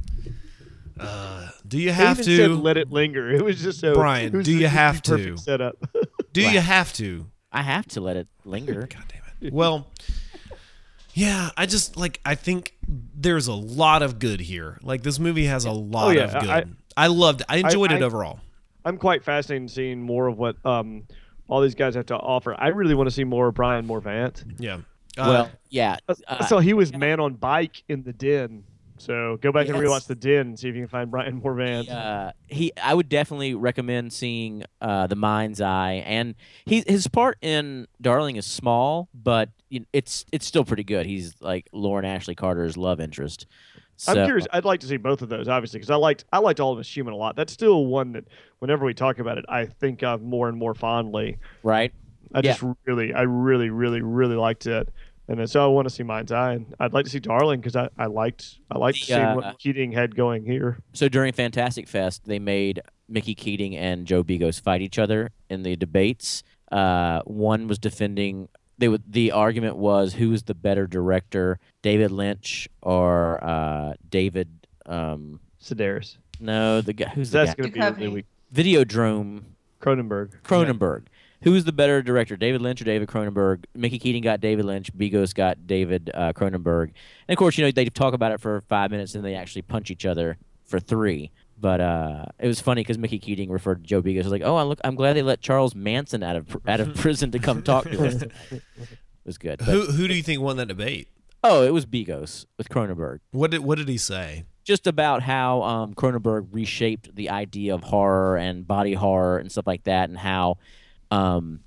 uh, do you They have even said to? let it linger. It was just so. Brian, it was do you the have to? perfect setup. Do Wow. you have to? I have to let it linger. God damn it. Well, yeah, I just like I think there's a lot of good here. Like this movie has a lot yeah, of good. I- I, loved it. I enjoyed I- it overall. I'm quite fascinated in seeing more of what um all these guys have to offer. I really want to see more of Brian Morvant. Yeah. Well, Uh, yeah. I uh, saw he was man on bike in the Den. So go back and Yes. rewatch the Den and see if you can find Brian Morvant. uh, he, I would definitely recommend seeing uh, The Mind's Eye, and he his part in Darling is small, but you know, it's it's still pretty good. He's like Lauren Ashley Carter's love interest. So, I'm curious. I'd like to see both of those, obviously, because I liked I liked All of Us Human a lot. That's still one that, whenever we talk about it, I think of more and more fondly. right? I Yeah. just really, I really, really, really liked it. And then, so I want to see Mind's Eye, and I'd like to see Darling because I, I liked I liked The, seeing uh, what Keating had going here. So during Fantastic Fest, they made Mickey Keating and Joe Begos fight each other in the debates. Uh, one was defending. They would. The argument was who was the better director, David Lynch or uh, David. Um, Sedaris. no, the guy who's the That's guy? going to be a Duchovny. really weak. Videodrome Cronenberg. Cronenberg. Who was the better director, David Lynch or David Cronenberg? Mickey Keating got David Lynch. Begos got David uh, Cronenberg. And of course, you know they talk about it for five minutes and they actually punch each other for three. But uh, it was funny because Mickey Keating referred to Joe Begos as like, "Oh, I look, I'm glad they let Charles Manson out of out of prison to come talk to us." Tonight. It was good. But, Who who do you think won that debate? oh, it was Begos with Cronenberg. What did what did he say? Just about how um, Cronenberg reshaped the idea of horror and body horror and stuff like that, and how um,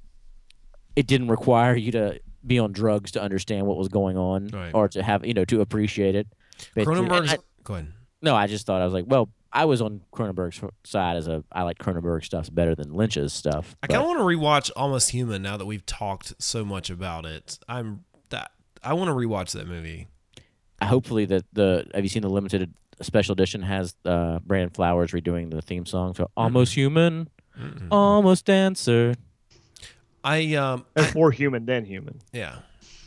it didn't require you to be on drugs to understand what was going on, Right. or to have you know to appreciate it. But- Cronenberg's. and I- Go ahead. no, I just thought I was like, well, I was on Cronenberg's side as a I like Cronenberg stuff better than Lynch's stuff. I but- kind of want to rewatch Almost Human now that we've talked so much about it. I'm that I want to rewatch that movie. hopefully that the have you seen the limited special edition has uh, Brandon Flowers redoing the theme song for Almost Human, Mm-mm. Almost Dancer. I um That's more human than human. yeah.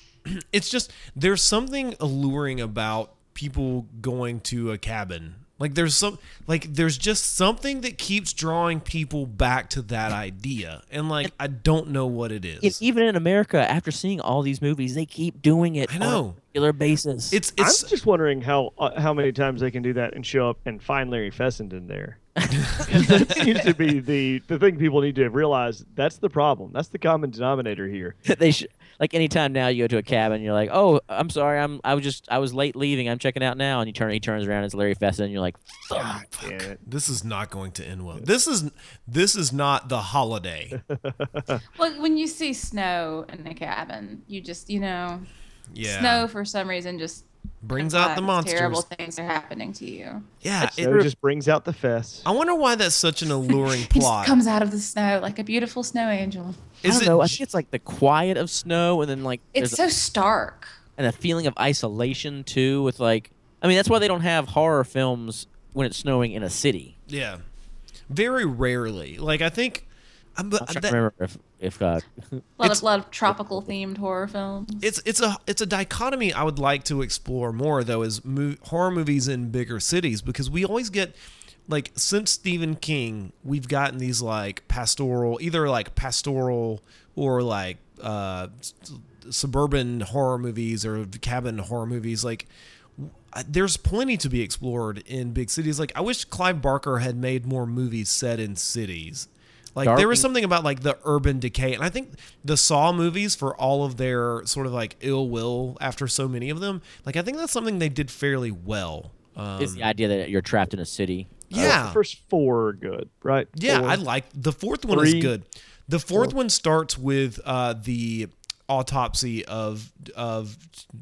It's just there's something alluring about people going to a cabin. Like there's some like there's just something that keeps drawing people back to that idea. And like I don't know what it is. And even in America, after seeing all these movies, they keep doing it I on a know. regular basis. It's it's I'm just wondering how uh, how many times they can do that and show up and find Larry Fessenden there. That seems to be the the thing people need to realize. That's the problem. That's the common denominator here. they should like anytime now you go to a cabin, you're like, oh, I'm sorry, I'm I was just I was late leaving, I'm checking out now, and you turn he turns around, it's Larry Fessenden, and you're like, fuck. Damn it. this is not going to end well. This is this is not the holiday. Well, when you see snow in a cabin, you just, you know, Yeah. snow for some reason just Brings out the implies monsters. Terrible things are happening to you. Yeah. So It, it just brings out the fest. I wonder why that's such an alluring He just plot. comes out of the snow like a beautiful snow angel. I Is don't it know. I think it's like the quiet of snow, and then like It's there's so stark. and a feeling of isolation too. With like, I mean, that's why they don't have horror films when it's snowing in a city. Yeah. Very rarely. Like I think I'm, I'm trying that- to remember if if uh, A lot It's- of lot of tropical themed horror films. it's it's a it's a dichotomy I would like to explore more though is mo- horror movies in bigger cities because we always get like since Stephen King we've gotten these like pastoral either like pastoral or like uh s- suburban horror movies or cabin horror movies like w- there's plenty to be explored in big cities. Like I wish Clive Barker had made more movies set in cities. Like there was Dark- something about like the urban decay, and I think the Saw movies, for all of their sort of like ill will after so many of them, like I think that's something they did fairly well. Um, is the idea that you're trapped in a city. yeah, The first four are good, right? yeah, Four. I like the fourth one Three. is good. The fourth one starts with uh, the autopsy of of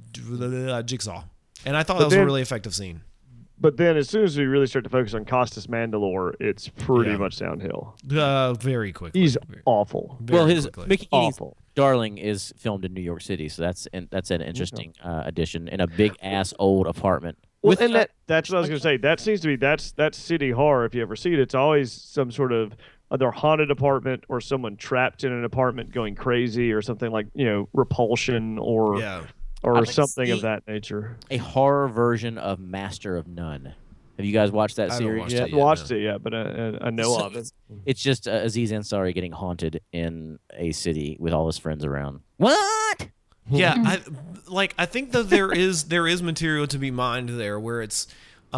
uh, Jigsaw, and I thought But that was a then- really effective scene. But then as soon as we really start to focus on Costas Mandalore, it's pretty Yeah. much downhill. Uh, very quickly. He's Very- awful. very well, his quickly. Mickey Keating's Awful. Darling is filmed in New York City, so that's an, that's an interesting uh, addition in a big ass old apartment. Well, With, and uh, that, that's what I was going to say. That seems to be that's that's city horror. If you ever see it, it's always some sort of either haunted apartment or someone trapped in an apartment going crazy or something like you know repulsion or yeah. or I've something of seen- that nature. a horror version of Master of None. Have you guys watched that I haven't series watched yet? it I yet, watched no. it, yeah, but I, I, I know So of it. it's, it's just uh, Aziz Ansari getting haunted in a city with all his friends around. What? Yeah, I like I think that there is there is material to be mined there where it's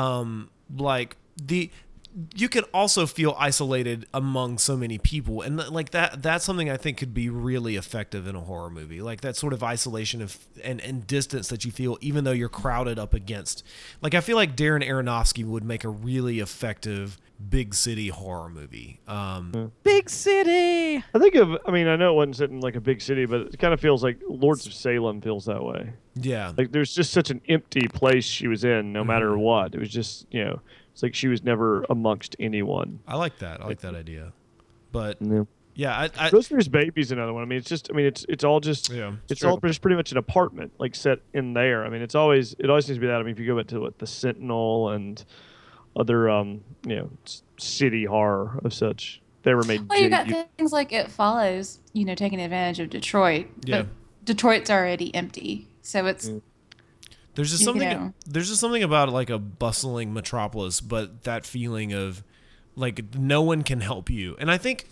um like the you can also feel isolated among so many people and like that that's something I think could be really effective in a horror movie. Like that sort of isolation of and, and distance that you feel even though you're crowded up against. Like I feel like Darren Aronofsky would make a really effective big city horror movie. Um Big city. I think of. I mean, I know it wasn't set in like a big city, but it kind of feels like Lords of Salem feels that way. yeah. Like there's just such an empty place she was in, no matter Mm-hmm. what. It was just you know, it's like she was never amongst anyone. I like that. I like that idea. But Yeah. Yeah, I, I Rosemary's Baby's another one. I mean, it's just. I mean, it's it's all just. yeah. It's true. all just pretty much an apartment, like set in there. I mean, it's always it always seems to be that. I mean, if you go back to what the Sentinel and other um you know s- city horror of such, they were made. Well, you got gen- things like It Follows, you know, taking advantage of Detroit. Yeah. But Detroit's already empty, so it's Mm. There's just You something. know. There's just something about like a bustling metropolis, but that feeling of like no one can help you. And I think,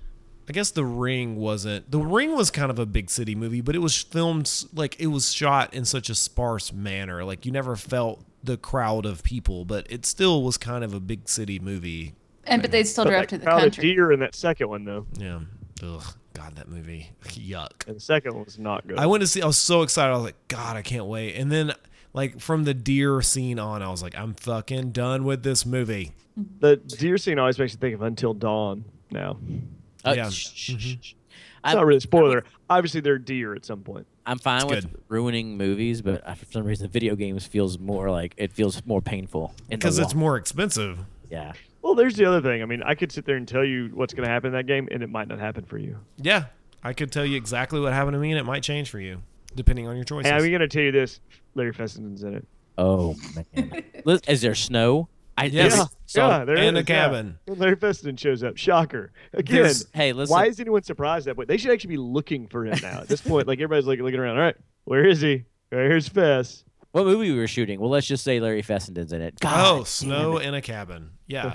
I guess The Ring wasn't. The Ring was kind of a big city movie, but it was filmed s- like it was shot in such a sparse manner. Like you never felt the crowd of people, but it still was kind of a big city movie. and but they still but drove that to the crowd of country. deer in that second one though, Yeah. Ugh. God, that movie. Yuck. and the second one was not good. I went to see. I was so excited. I was like, God, I can't wait. And then, like from the deer scene on, I was like, I'm fucking done with this movie. the deer scene always makes you think of Until Dawn. Now, Uh, Yeah. shh, shh, Mhm. shh, shh. it's I'm, not really a spoiler. Obviously, they're deer at some point. I'm fine It's with good. ruining movies, but uh, for some reason, video games feels more like it feels more painful. in the Because it's long- more expensive. yeah. Well, there's the other thing. I mean, I could sit there and tell you what's going to happen in that game, and it might not happen for you. Yeah. I could tell you exactly what happened to me, and it might change for you, depending on your choices. And I'm going to tell you this: Larry Fessenden's in it. Oh man. Liz, is there snow? I Yes. Yeah, So, yeah, there and is, a cabin. Yeah. Larry Fessenden shows up. Shocker. Again, There's- hey, listen. why is anyone surprised at that point? They should actually be looking for him now. At this point, like everybody's like looking around. All right, where is he? All right, here's Fess. What movie we were shooting? Well, let's just say Larry Fessenden's in it. God, oh, damn snow it. in a cabin. Yeah.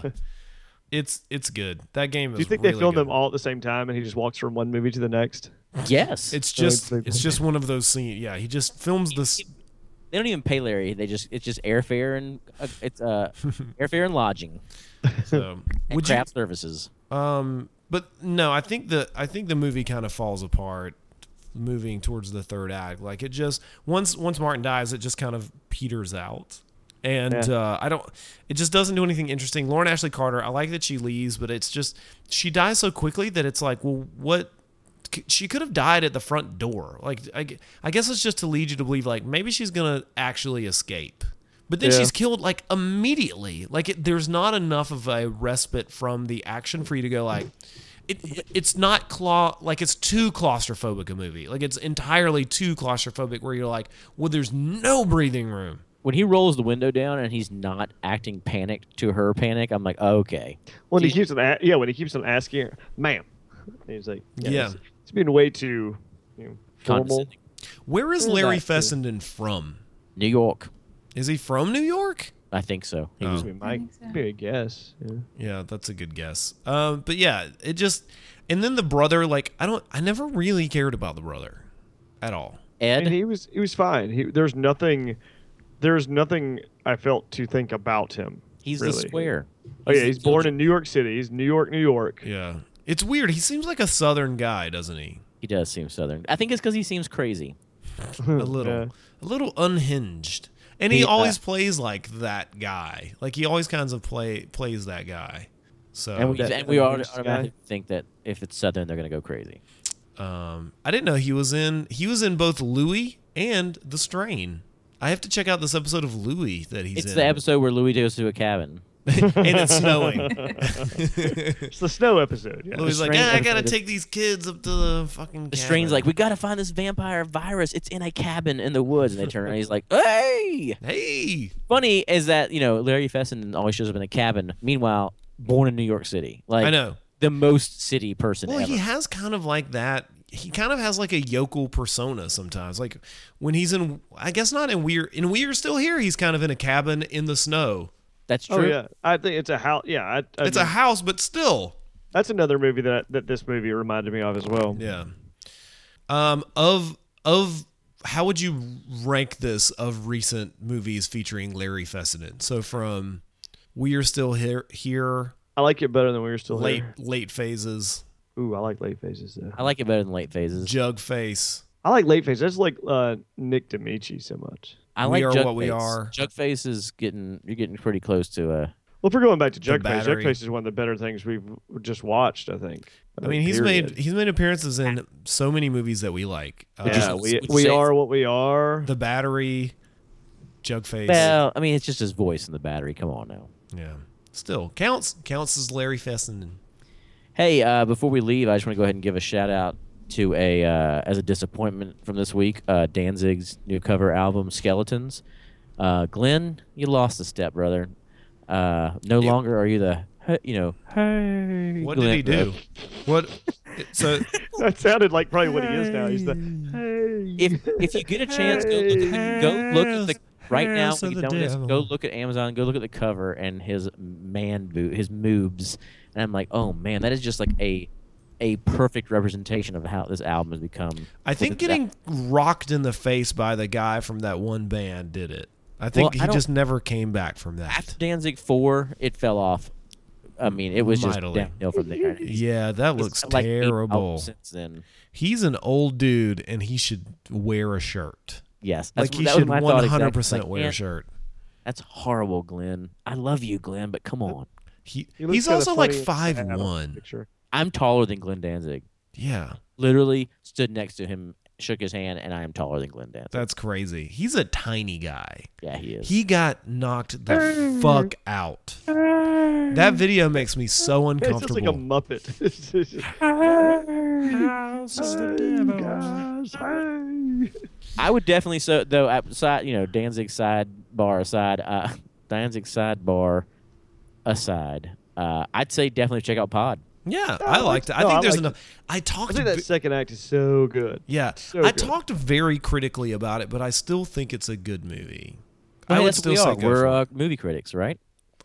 it's it's good. That game is Do you think really they filmed good. them all at the same time, and he just walks from one movie to the next? Yes. It's So just it's- it's just one of those scenes. Yeah, he just films this. They don't even pay Larry. They just it's just airfare and uh, it's uh airfare and lodging So, and would you? craft services. Um, but no, I think the I think the movie kind of falls apart, moving towards the third act. Like it just once once Martin dies, it just kind of peters out, and Yeah. uh, I don't. It just doesn't do anything interesting. Lauren Ashley Carter, I like that she leaves, but it's just she dies so quickly that it's like, well, what? She could have died at the front door. Like I, gu- I guess it's just to lead you to believe like maybe she's gonna actually escape. But then Yeah. she's killed like immediately. Like it, there's not enough of a respite from the action for you to go like, it, it- it's not claw like it's too claustrophobic a movie. Like it's entirely too claustrophobic where you're like, well, there's no breathing room. When he rolls the window down and he's not acting panicked to her panic, I'm like, okay. When he She- keeps on, a- yeah, when he keeps on asking her, "Ma'am," and he's like, "Yeah, Yeah. It's, it's being way too, you know, formal." Condescending. Where is Yeah, Larry that too. Fessenden from? New York. Is he from New York? I think so. He Oh. was I mean, I my think so. be a guess. Yeah. Yeah, that's a good guess. Um, but yeah, it just and then the brother, like I don't, I never really cared about the brother at all. Ed. And he was he was fine. He, there's nothing, there's nothing I felt to think about him. he's really. the square. Oh yeah, the he's born children. in New York City. He's New York, New York. Yeah, it's weird. He seems like a Southern guy, doesn't he? He does seem southern. I think it's because he seems crazy. A little, Yeah. a little unhinged, and he, He, uh, always plays like that guy. Like he always kinds of play plays that guy. So And we, that and we unhinged auto- automatically think that if it's southern, they're gonna go crazy. um, I didn't know he was in. He was in both Louis and The Strain. I have to check out this episode of Louis that he's It's in. the episode where Louis goes to a cabin. and it's snowing. It's the snow episode. Yeah. Louis is like, Strain ah, I gotta episode is- take these kids up to the fucking. The Strain's cabin." like, we gotta find this vampire virus. It's in a cabin in the woods. And they turn around and he's like, hey! hey, Funny is that, you know, Larry Fessenden always shows up in a cabin. Meanwhile, born in New York City. Like, I know. the most city person Well, ever. he has kind of like that. He kind of has like a yokel persona sometimes. Like when he's in, I guess not in We're in We're Still Here. He's kind of in a cabin in the snow. That's true. Oh yeah, I think it's a house. Yeah, I, I It's a mean, house, but still. that's another movie that that this movie reminded me of as well. Yeah. Um. Of of how would you rank this of recent movies featuring Larry Fessenden? So from We're Still Here, here I like it better than we were still late here. late phases, Ooh, I like late phases though. I like it better than late phases. Jug Face. I like late phases. That's like uh, Nick D'Amici so much. I We like Are Jugface. What We Are. Jugface is getting you're getting pretty close to uh Well, if we're going back to Jugface, Battery. Jugface is one of the better things we've just watched. I think. I mean, he's Period. made he's made appearances in so many movies that we like. Uh, Yeah, is- we would you we say- are what we are. The Battery, Jugface. well, I mean it's just his voice in the battery. Come on now. Yeah, still counts. Counts as Larry Fessenden. Hey, uh, before we leave, I just want to go ahead and give a shout out to a uh, as a disappointment from this week, uh, Danzig's new cover album, Skeletons. Uh, Glenn, you lost a step, brother. Uh, no Yeah. longer are you the, hey- you know, hey. What Glenn, did he do? What? So That sounded like probably what he is now. He's the hey. If if you get a chance, go look at, go look at the right now. House When of you the don't, just devil. go look at Amazon. Go look at the cover and his man boot, his moobs, and I'm like, oh man, that is just like a a perfect representation of how this album has become. I think With getting rocked in the face by the guy from that one band did it. I think Well, I he don't- just never came back from that. after Danzig four, it fell off. I mean, it was just Mightily. downhill from there. Yeah, that It's looks like eight terrible. albums since then. He's an old dude, and he should wear a shirt. Yes, Like that's- he that was should my thought one exactly. hundred percent Like, wear a man, shirt. That's horrible, Glenn. I love you, Glenn, but come on. He, He looks he's kinda also like funny and five sad on the one. picture. I'm taller than Glenn Danzig. Yeah, Literally stood next to him, shook his hand, and I am taller than Glenn Danzig. that's crazy. He's a tiny guy. Yeah, he is. He got knocked the fuck out. That video makes me so It's just like a uncomfortable. Muppet. It's just- House of the devil. Guys, hey. I would definitely so though outside, you know, Danzig sidebar aside, uh, Danzig sidebar aside, uh, I'd say definitely check out Pod. Yeah, No, I liked it. I no, think I there's liked enough. I I talked. think that ve- second act is so good. yeah, so I good. talked very critically about it, but I still think it's a good movie. Well, I would that's what still we say are. go We're for uh, it. movie critics, right?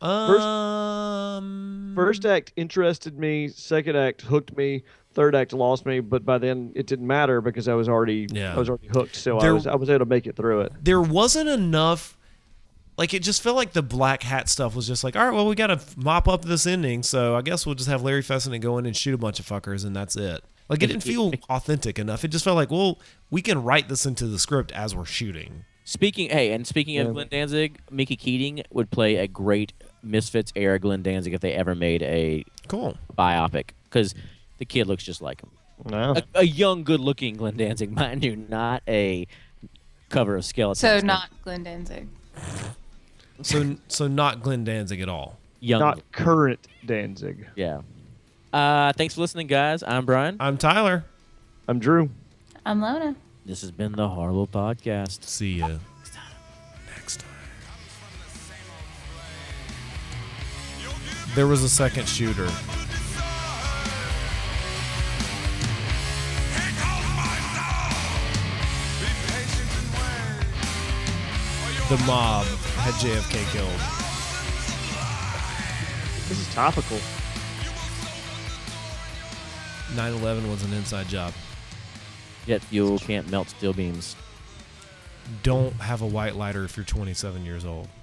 Um, First act interested me. Second act hooked me. Third act lost me. But by then it didn't matter because I was already Yeah. I was already hooked. So I There- was I was able to make it through it. there wasn't enough. Like, it just felt like the black hat stuff was just like, all right, well, we got to mop up this ending, so I guess we'll just have Larry Fessenden go in and shoot a bunch of fuckers, and that's it. Like, it didn't feel authentic enough. It just felt like, well, we can write this into the script as we're shooting. Speaking, hey, and speaking Yeah. of Glenn Danzig, Mickey Keating would play a great Misfits era Glenn Danzig if they ever made a Cool. biopic, because the kid looks just like him. No. A, a young, good-looking Glenn Danzig, mind you, not a cover of Skeletons. So not Glenn Danzig. So, so not Glenn Danzig at all. young. Not current Danzig. Yeah. Uh, thanks for listening, guys. I'm Brian. I'm Tyler. I'm Drew. I'm Lona. This has been the Harlow Podcast. See ya next time. There was a second shooter. The mob had J F K killed. This is topical. nine eleven was an inside job. Jet fuel can't melt steel beams. Don't have a white lighter if you're twenty-seven years old.